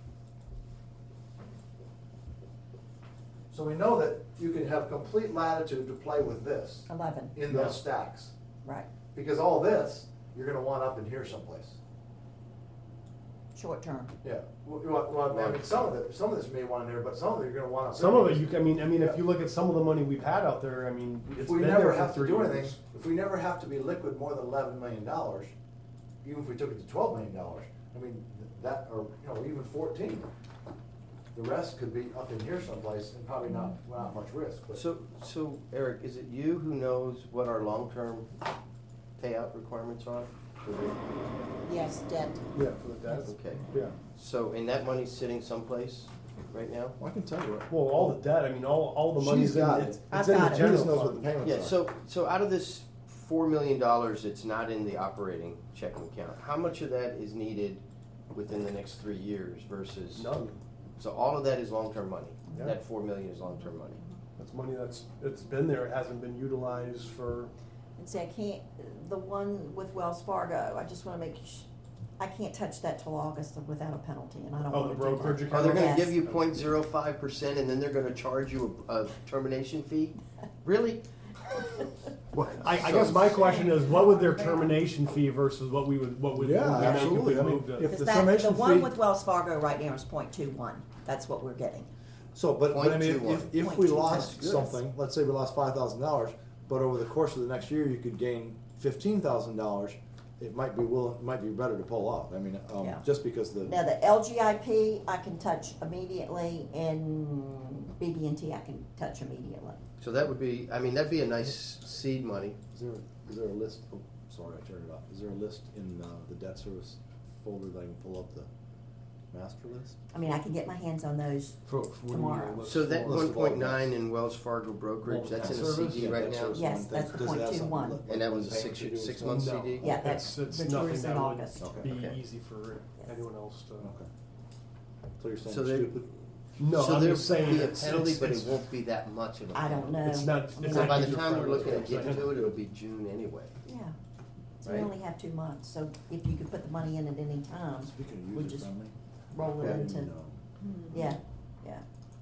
so we know that you can have complete latitude to play with this eleven, in Yeah. those stacks. right, Because all this, you're gonna want up in here someplace. short term. Yeah, well, well, well, I mean, some of it, some of this you may want in there, but some of it you're gonna want up. Some of it, there. you, can- I mean, I mean, if you look at some of the money we've had out there, I mean, If it's we been never there for have to three do years. anything, if we never have to be liquid more than eleven million dollars, even if we took it to twelve million dollars, I mean, that, or, you know, even fourteen, The rest could be up in here someplace and probably not, not much risk, but. So, so Eric, is it you who knows what our long-term payout requirements are? for the- Yes, debt. Yeah, for the debt. Okay, Yeah. so, and that money's sitting someplace right now? I can tell you what. Well, all the debt, I mean, all, all the She's money's in, got it's, it. it's I've in the got it. She general just knows what the fund. payments are. Yeah, so, so out of this four million dollars that's not in the operating checking account, how much of that is needed within the next three years versus? None. So all of that is long-term money? Yeah. That four million is long-term money? That's money that's, it's been there, it hasn't been utilized for, And say, I can't, the one with Wells Fargo, I just wanna make, sh- I can't touch that till August without a penalty, and I don't Oh, wanna the do brokerage that. account? Are they gonna Yes. give you point zero five percent and then they're gonna charge you a, a termination fee? Really? Well, I, I guess my question is, what would their termination fee versus what we would, what would? Yeah, what we make if we absolutely. I mean, moved it? if- Cause the that, termination the one fee- with Wells Fargo right now is point two one, that's what we're getting. So, but, but I mean, if, point two if one. we Point two one. lost That's good. something, let's say we lost five thousand dollars, but over the course of the next year, you could gain fifteen thousand dollars, it might be will, it might be better to pull off. I mean, um, Yeah. just because the. Now, the L G I P, I can touch immediately, and B B and T, I can touch immediately. So that would be, I mean, that'd be a nice seed money. Is there, is there a list, oh, sorry, I turned it off. Is there a list in, uh, the debt service folder that I can pull up the master list? I mean, I can get my hands on those. For- for what do you Tomorrow. mean, So that for- List one of all point nine debts. in Wells Fargo brokerage, Well, that's in a Debt service? C D Yeah, right debt now? service Yes, one thing. that's the Does it point have two something one. like- And that was a like six, payment to do six with month something? C D? Yeah, It's, that's it's matures nothing in that would August. Okay. be Okay. easy for Yes. anyone else to. Okay. So you're saying So it's they- stupid? No, So I'm there just saying would be a it's, penalty, it's, but it's, it won't be that much of a I don't penalty. know. it's not, I it's mean, So not by the user time we're friendly, looking at is what I'm getting saying. to it, it'll be June anyway. Yeah, so we Right. only have two months, so if you could put the money in at any time, Speaking we of just user friendly. roll it Yeah. into, No. yeah, yeah.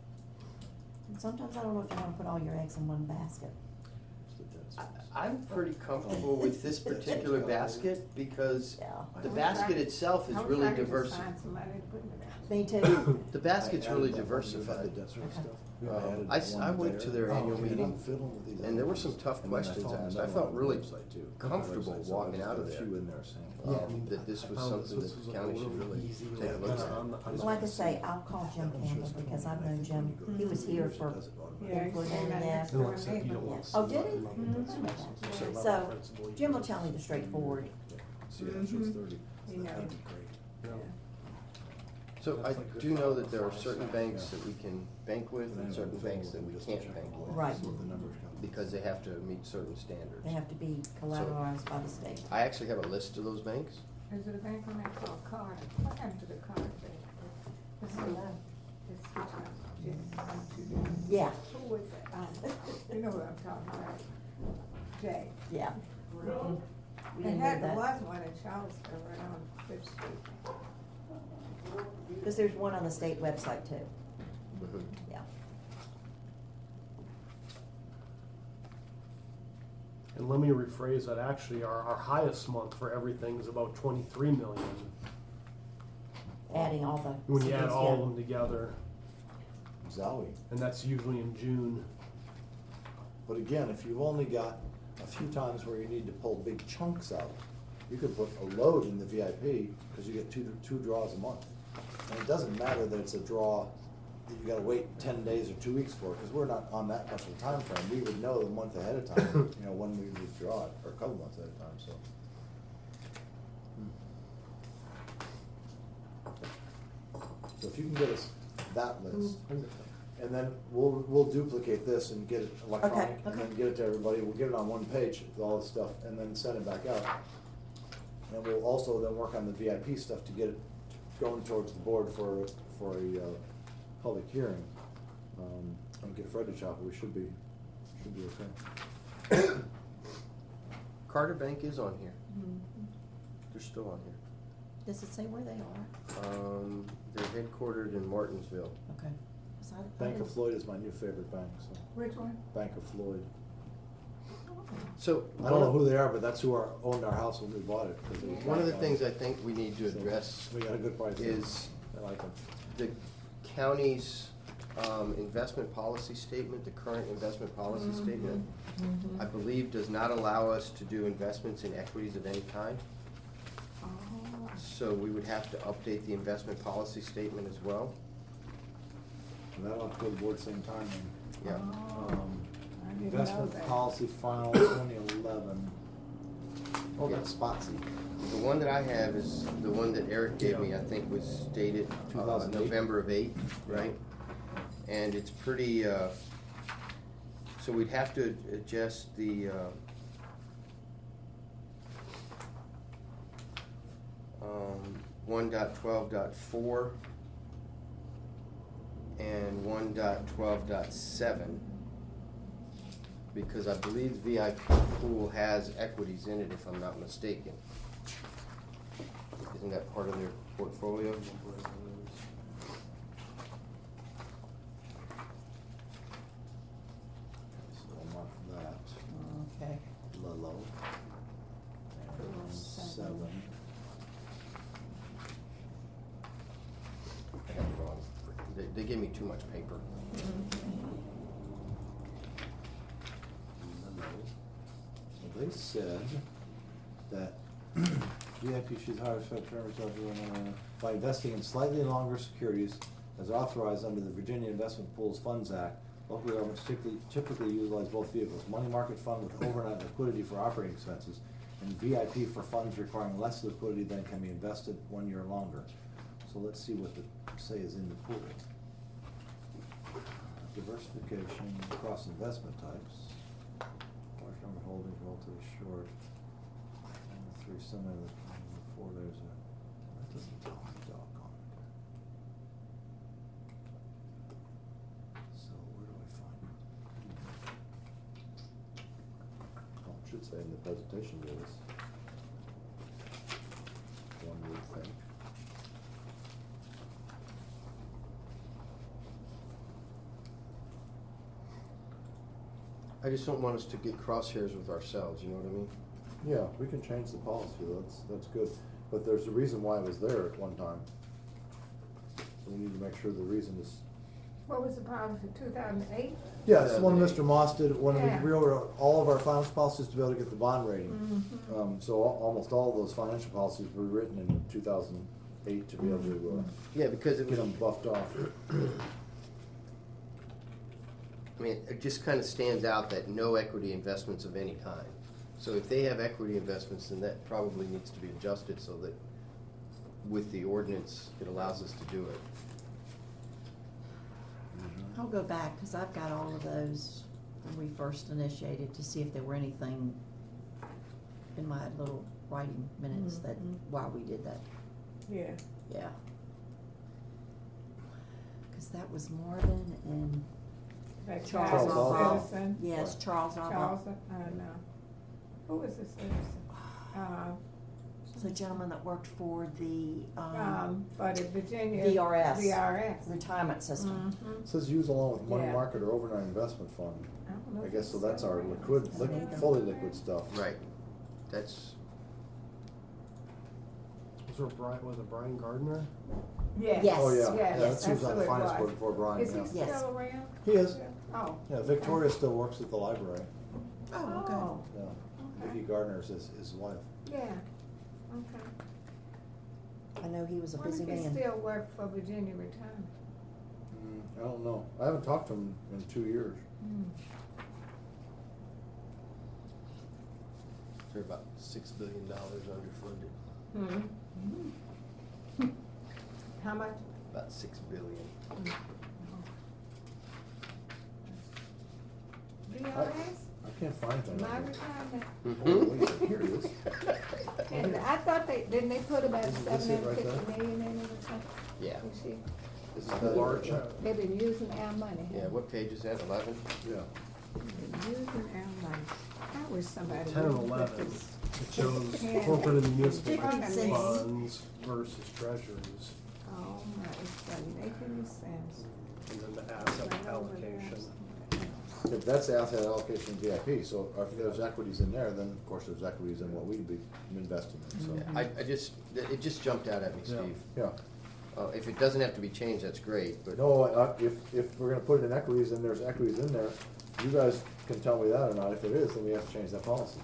And sometimes I don't know if you wanna put all your eggs in one basket. It's the debt I- service. I'm pretty comfortable with this particular basket because Yeah, the basket itself is I was really trying to diverse. find somebody to put in the basket. me too. The basket's I added really that one. You had diversified. the debt service Okay. stuff? Um, I added I s- one I went there. to their Oh, annual okay. meeting, I'm fiddling with these and other there were ones. some tough And then I questions found asked. another I felt one on the really website, too. comfortable Website, so walking there's out of a there. few in there saying, Yeah, oh, I mean, that this I was found something this that was the like a county should little really easy, take a like, look kinda at. on the- on the- Like I say, I'll call Jim Campbell because I've known Jim, he was here for, Yeah, he Before came then, out yeah. next And door like I said, you don't neighbor. wanna Oh, see did that he? amount of Mhm. debt service. Okay. So So, principal, you Jim will just- tell me the straightforward. See, that's just Mhm. thirty. You know. That'd be great. Yeah. So I That's like do good know for that there are us. certain banks that we can bank with But and anyway, certain I'm fiddling banks that with we them just can't to check bank all with. that, Right. see what the numbers come. Because they have to meet certain standards. They have to be collateralized by the state. I actually have a list of those banks. Is it a bank on that called Carter? What happened to the Carter bank? This is, this is, just, Yeah, who was it? Um, you know what I'm talking about? Jay. yeah. We In didn't fact, know there that. was one in Charlottesville right on Fifth Street. Because there's one on the state website too, Mhm. yeah. And let me rephrase that, actually, our, our highest month for everything is about twenty-three million. Adding all the. When you add cities, all of yeah. them together, Zowie. and that's usually in June. But again, if you've only got a few times where you need to pull big chunks out, you could put a load in the V I P, because you get two, two draws a month. And it doesn't matter that it's a draw that you gotta wait ten days or two weeks for, because we're not on that much of a time frame. We would know a month ahead of time, you know, when we would draw it, or a couple months ahead of time, so. So if you can get us that list, and then we'll, we'll duplicate this and get it electronic, and then okay. get it to everybody, we'll get it on one page with all this stuff, and then send it back out. And we'll also then work on the V I P stuff to get it going towards the board for, for a, uh, public hearing. Um, and get Fred to chop it, we should be, should be okay. Carter Bank is on here. Mhm. They're still on here. Does it say where they are? Um, they're headquartered in Martinsville. Okay. 'Cause I- I Bank of didn't- Floyd is my new favorite bank, so, Which one? Bank of Floyd. So I don't know who they are, but that's who our, owned our house when we bought it. 'cause it was one of the back things on- I think we need to so address We got a good price. there. is I like them. the county's um, investment policy statement, the current investment policy statement, Mhm. I believe does not allow us to do investments in equities of any kind. Oh, So we would have to update the investment policy statement as well. So that'll have to go to the board at the same time. then. Yeah. Oh, Um, I didn't know Investment that. policy final twenty eleven. Oh, Yeah. that's Spotsy. The one that I have is the one that Eric gave me, I think was dated uh, two thousand eight. November of eight, right? And it's pretty, uh, so we'd have to adjust the, uh, um, one dot twelve dot four and one dot twelve dot seven. Because I believe the V I P pool has equities in it, if I'm not mistaken. Isn't that part of their portfolio? So I'll mark that. Okay. Lilo. And seven. I have it wrong. They, they gave me too much paper. Lilo. So they said that V I P should hire such members of the- by investing in slightly longer securities as authorized under the Virginia Investment Pools Funds Act. Local governments typically, typically utilize both vehicles, money market fund with overnight liquidity for operating expenses, and V I P for funds requiring less liquidity than can be invested one year longer. So let's see what the say is in the pool. Diversification across investment types. Large number of holdings relatively short. And the three similar, before there's a, that doesn't tell me doggone it. So where do I find it? Oh, it should say in the presentation days. One would think. I just don't want us to get crosshairs with ourselves, you know what I mean? Yeah, we can change the policy, that's, that's good, but there's a reason why it was there at one time. So we need to make sure the reason is, What was the policy, two thousand eight? yeah, it's one Mister Moss did, when we Yeah. rewrote all of our finance policies to be able to get the bond rating. Mhm. Um, so al- almost all of those financial policies were written in two thousand eight to be able to, uh, Yeah, because it get was, them buffed off. I mean, it just kind of stands out that no equity investments of any kind. So if they have equity investments, then that probably needs to be adjusted so that with the ordinance, it allows us to do it. I'll go back, because I've got all of those when we first initiated, to see if there were anything in my little writing minutes that, Mhm. why we did that, Yeah. yeah. Because that was Marvin and, That Charles Charles Albaugh. Citizen. yes, Charles Albaugh. Charles, uh, no. Who was the citizen? Uh, It's a gentleman that worked for the, um, um, for the Virginia. V R S. V R S. retirement system. Mhm. It says use along with money Yeah. market or overnight investment fund. I don't know I if guess, so it's that's our still liquid, around. liquid, fully liquid stuff. Right. That's, Was there Brian, was it Brian Gardner? Yes. Yes. Oh, yeah, Yes, yeah, that's who's that's on who the it finance was. board before Brian, Is he yeah. Yes. still around? He is. Oh. Yeah, Victoria still works at the library. Oh, okay. Oh, Yeah, okay. Vicki Gardner is his, his wife. Yeah, okay. I know he was a Wonder busy if he man. still work for Virginia Retirement? Mm, I don't know. I haven't talked to him in two years. Hmm. they're about six billion dollars underfunded. Hmm. How much? About six billion. V R S? I can't find anything. My on here. retirement. Oh, wait, here it is. And I thought they, didn't they put about Isn't this seven it right hundred fifty there? million in it or something? Yeah. You see, This is The the large, yeah. uh, they've been using our money. Yeah, what page is that, eleven? Yeah. They've been using our money. I wish somebody. ten and would put eleven, this- it shows Yeah. corporate and municipal Particularly funds versus treasuries, Oh, my, it doesn't make any sense. and then the asset Right over there. allocation. If that's the asset allocation in V I P, so if there's equities in there, then of course there's equities in what we'd be investing in, so. Yeah, I, I just, it just jumped out at me, Yeah. Steve. Yeah. Uh, if it doesn't have to be changed, that's great, but. No, uh, if, if we're gonna put it in equities and there's equities in there, you guys can tell me that or not. If it is, then we have to change that policy.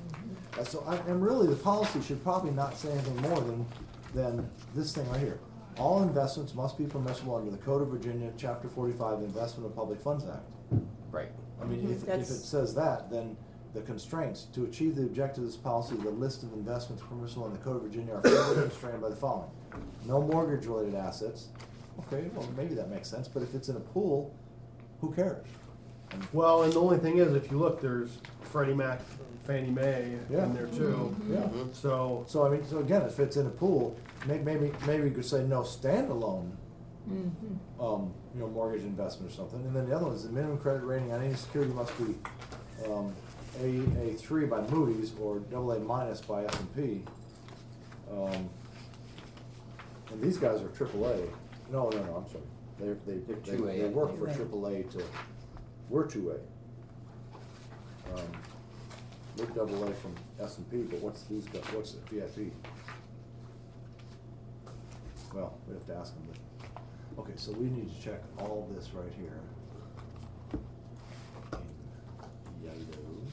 Uh, So I, and really, the policy should probably not say anything more than, than this thing right here. all investments must be permissible under the Code of Virginia, Chapter forty-five, the Investment of Public Funds Act. Right. I mean, Mhm. if, if it That's- says that, then the constraints, to achieve the objective of this policy, the list of investments permissible in the Code of Virginia are further constrained by the following. No mortgage-related assets. Okay, well, maybe that makes sense, but if it's in a pool, who cares? And- Well, and the only thing is, if you look, there's Freddie Mac, Fannie Mae Yeah. in there too. Yeah. Mhm. So, So, I mean, so again, if it's in a pool, may- maybe, maybe you could say no standalone, Mhm. um, you know, mortgage investment or something. And then the other one is the minimum credit rating on any security must be, um, A, A three by Moody's or double A minus by S and P. Um, and these guys are triple A. No, no, no, I'm sorry. They're, they, They're they, two A, they I work think. for Right. triple A to, we're two A. Um, We're double A from S and P, but what's these guys, what's the P I P? Well, we have to ask them, but, okay, so we need to check all this right here. In Yaido, and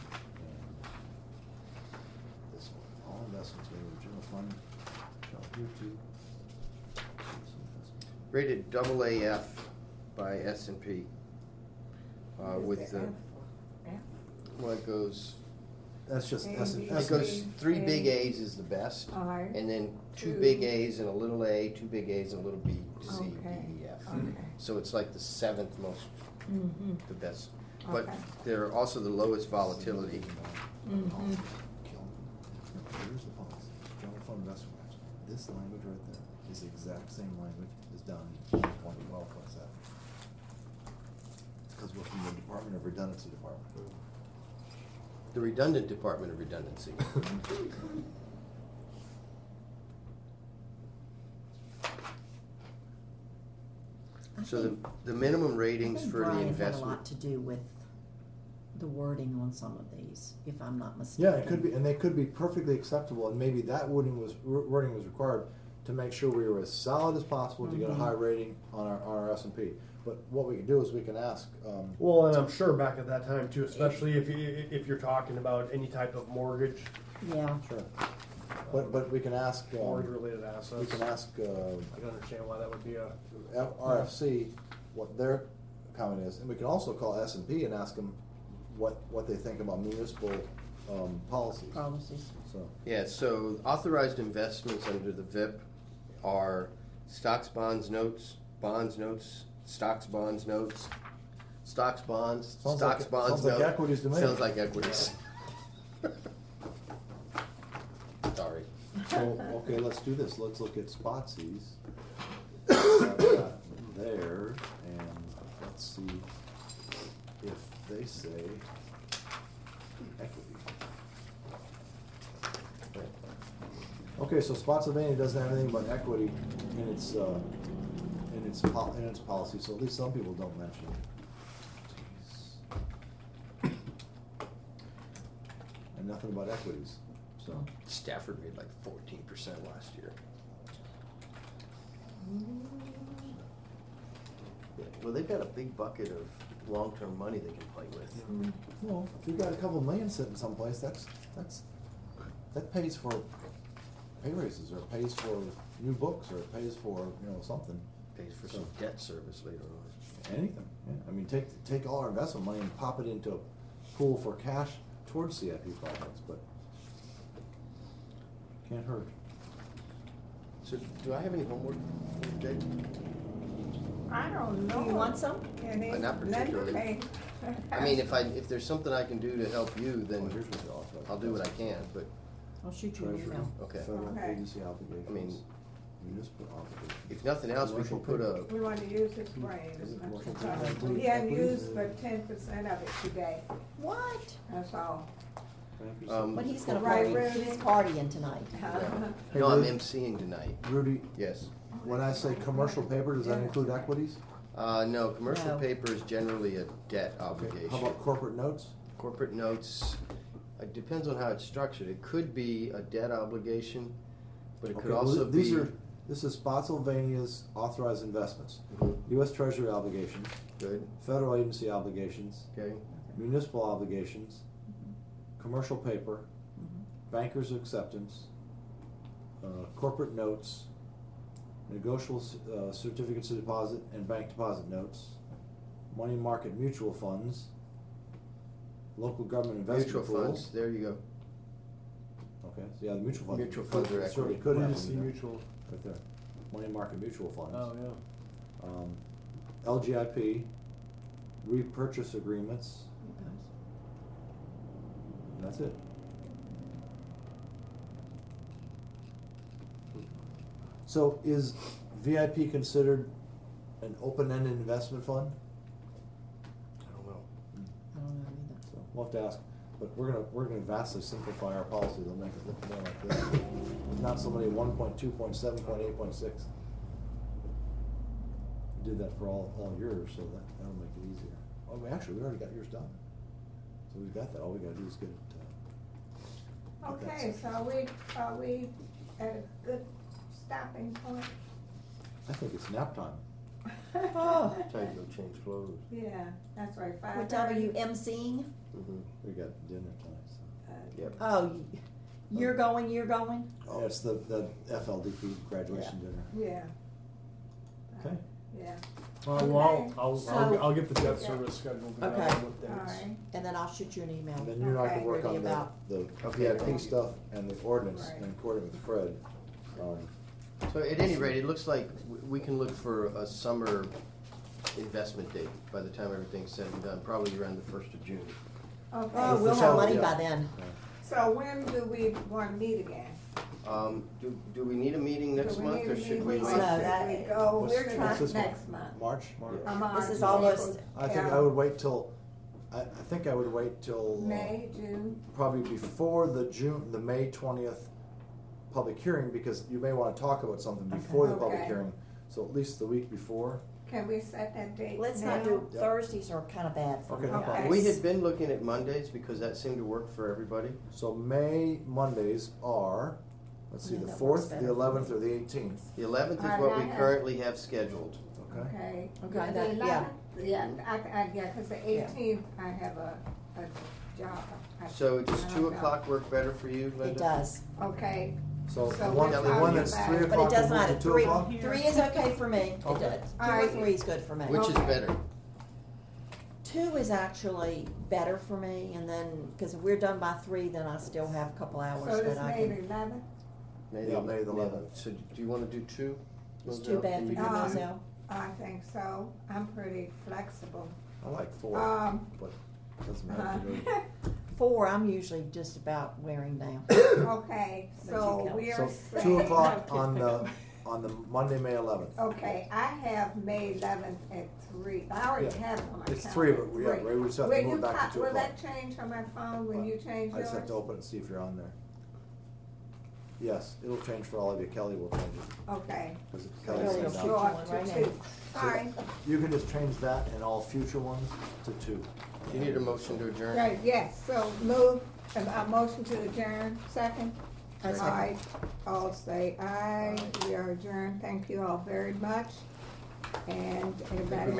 this one, all investments go to the general fund, shall adhere to. Rated double A F by S and P. Uh, What is with the the, F? F? well, it goes, That's just A, S B, and, it S goes, and three A. big A's is the best. I. And then two Two. big A's and a little A, two big A's and a little B, C, D, Okay. E, F. Okay. So it's like the seventh most, Mhm. the best. But Okay. they're also the lowest volatility. Mhm. Kill. Here's the policy, general fund investment match. This language right there is the exact same language as down in twenty twelve, what's that? Because we're from the Department of Redundancy Department. The redundant Department of Redundancy. I So the, think- the minimum I ratings think for the Brian had a investment. lot to do with the wording on some of these, if I'm not Yeah, mistaken. it could be, and they could be perfectly acceptable, and maybe that wording was, wording was required to make sure we were as solid as possible to get a Mhm. high rating on our, on our S and P. But what we can do is we can ask, um, well, and I'm sure back at that time too, especially if you, if you're talking about any type of mortgage, Yeah, sure, but, but we can ask, um, mortgage-related we assets. can ask, uh, I can understand why that would be a, F- R F C what their comment is, and we can also call S and P and ask them what, what they think about municipal, um, policies, policies. so. Yeah, so authorized investments under the V I P are stocks, bonds, notes, bonds, notes, stocks, bonds, notes, stocks, bonds, Sounds stocks, like- bonds, sounds like notes. equities to me. Sounds like equities. Sorry. So, okay, let's do this, let's look at Spotsies. Got that there, and let's see if they say equity. Okay, so Spotsylvania doesn't have anything but equity in its, uh, in its pol- in its policy, so at least some people don't mention it. And nothing about equities, so. Stafford made like fourteen percent last year. Well, they've got a big bucket of long-term money they can play with. Well, if you've got a couple million sitting someplace, that's, that's, that pays for pay raises, or pays for new books, or it pays for, you know, something, Pays for some debt service later on. anything, yeah. I mean, take, take all our investment money and pop it into a pool for cash towards C I P projects, but can't hurt. So do I have any homework, Jake? I don't know. Do you want some? Any- Uh, not particularly. Let me- I mean, if I, if there's something I can do to help you, Well, then here's what the author- I'll do what I can, but, I'll shoot you an Treasury, email. Okay. federal Okay. agency obligations, I mean, municipal obligations. if nothing else, we can put a, We want to use his brain as Is it much commercial as paper? possible. He hadn't used but ten percent of it today, What? that's all. Bankers- Um, But he's gonna Right, party, Rudy? he's partying tonight. Hey, no, I'm Rudy- emceeing tonight, Rudy, yes. when I say commercial paper, does that include equities? Uh, no, commercial No. paper is generally a debt Okay, obligation. how about corporate notes? Corporate notes, it depends on how it's structured. It could be a debt obligation, but it Okay, could well, also th- these be. are, this is Spotsylvania's authorized investments. Mhm, U S Treasury obligations, Good, federal agency obligations, okay, municipal obligations, commercial paper, Mhm. bankers acceptance, uh, corporate notes, negotiable uh, certificates of deposit and bank deposit notes, money market mutual funds, local government investment Mutual pools. funds, there you go. Okay, so yeah, the mutual funds. Mutual funds are Certainly equity. could Where do happen you see there. mutual? Right there, money market mutual funds. Oh, yeah. Um, L G I P, repurchase agreements, and that's it. So is V I P considered an open-ended investment fund? I don't know. I don't know either. So we'll have to ask, but we're gonna, we're gonna vastly simplify our policy, they'll make it look more like this. It's not somebody one point two, point seven, point eight, point six. We did that for all, all yours, so that, that'll make it easier. Oh, we actually, we already got yours done. So we've got that, all we gotta do is get it, uh. get that Okay, section. so are we, are we at a good stopping point? I think it's nap time. Oh. Time to go change clothes. Yeah, that's right, five What time are thirty. you emceeing? Mm-hmm. We got dinner tonight, so. Uh, Yep. Oh, y- you're going, you're going? Oh, it's the, the F L D P graduation dinner. Yeah. Okay. Yeah, Uh, well, I'll, Okay. I'll, I'll, So- I'll get the debt Okay. service scheduled. and Okay. I'll know what all dates. right, And then I'll shoot you an email. And then you and I can Okay. work Ready on the, about- the Okay, V I P thank you. stuff and the ordinance Right. and coordinate with Fred. Um, So at any rate, it looks like w- we can look for a summer investment date by the time everything's said and done, probably around the first of June. Oh, okay, we'll For have sure, money yeah. by then. yeah. so when do we wanna meet again? Um, do, do we need a meeting next Do we month need or to should meet? we Or wait? No, should that- we go What's- to what's next, this month? next month? March? March. Or March, This is yeah. almost, I think Yeah. I would wait till, I, I think I would wait till. uh, May, June, Probably before the June, the May twentieth public hearing, because you may wanna talk about something Okay. before the public Okay. hearing. So at least the week before. can we set that date now? let's not do, Yep. Thursdays are kinda bad for Okay, me. no Okay. problem. We had been looking at Mondays because that seemed to work for everybody. So May Mondays are, let's see, Yeah, the that works fourth, better the for eleventh, me. or the eighteenth, The eleventh is Alright, what I we have- currently have scheduled. okay? Okay. Okay, The that- yeah. eleventh, yeah, I, I, yeah, cause the eighteenth, I have a, a job. I- So I does don't two know. o'clock work better for you, Linda? It does, Okay, So So the one, we're the one talking that's about- three but o'clock it does will move not, to two three, o'clock? three is okay for me. It Okay. does. Two or Alright. three is good for me. Which is Okay. better? Two is actually better for me, and then, cause if we're done by three, then I still have a couple hours so this that I May can. the eleventh, May Yeah, May the eleventh. So do you wanna do two? It's Moselle? too bad Can for you you, do Um, two? Moselle. I think so, I'm pretty flexible. I like four, Um, but doesn't uh, matter to me. Four, I'm usually just about wearing down. okay, But you so count. we are So saying. two o'clock on the, on the Monday, May eleventh. Okay, I have May eleventh at three, I already Yeah. have it on my calendar. It's three, but we, yeah, Three. we just have Will to you move back co- to two Will o'clock. that change on my phone when you change I yours? just have to open it and see if you're on there. Yes, it'll change for all of you, Kelly will change it. Okay. 'Cause if So Kelly's Kelly's gonna it'll sent shoot go out. you up one right to now. two. Sorry, You can just change that and all future ones to two. You need a motion to adjourn? right, yes, so move, a a motion to adjourn, second? I All second. right, all say aye, we are adjourned, thank you all very much, and everybody